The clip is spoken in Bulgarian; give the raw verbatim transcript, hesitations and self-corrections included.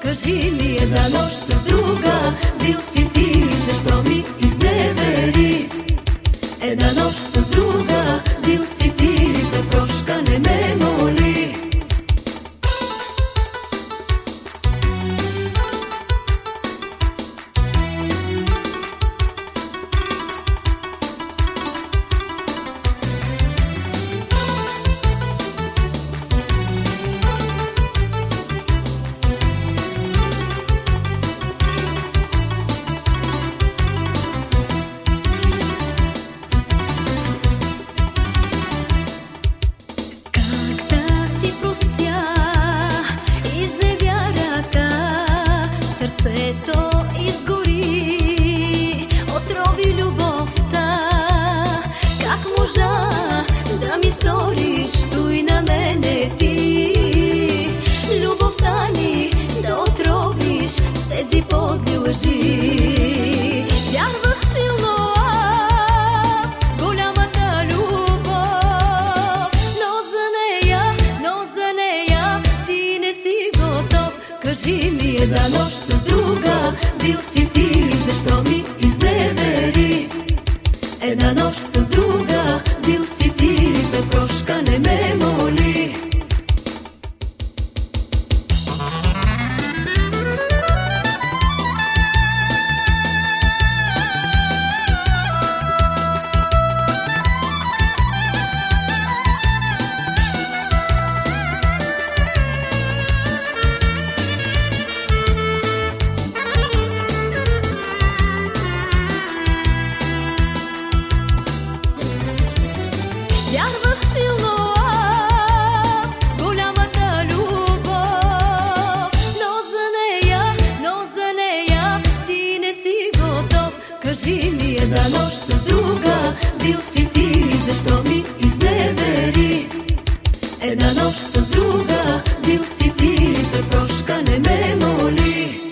Кажи ми една нощ с друга, бил си ти, защо ми изневери? Една нощ с друга, бил си ти, за прошка не ме моли. Сърцето изгори, отрови любовта. Как можа да ми сториш той на мене ти? Любовта ни да отровиш с тези подли лъжи. Вярвах силно аз голямата любов, но за нея, но за нея ти не си готов. Кажи ми една нощ с друга, бил си ти, защо ми изневери? Една нощ с друга, бил си ти, за прошка не ме моли. Вярвах силно аз голямата любов, но за нея, но за нея ти не си готов. Кажи ми една нощ с друга, бил си ти, защо ми изневери? Една нощ с друга, бил си ти, за прошка не ме моли.